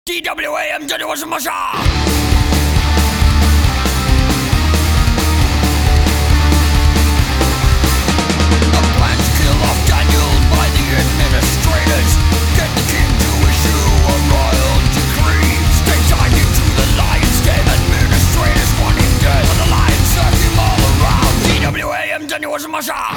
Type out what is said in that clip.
DWAM jadi was Masha. A plan to kill off Daniel by the administrators. Get the king to issue a royal decree. Stay tied into the lion's den. Administrators want him dead, but the lions circle him all around. DWAM jadi was Masha.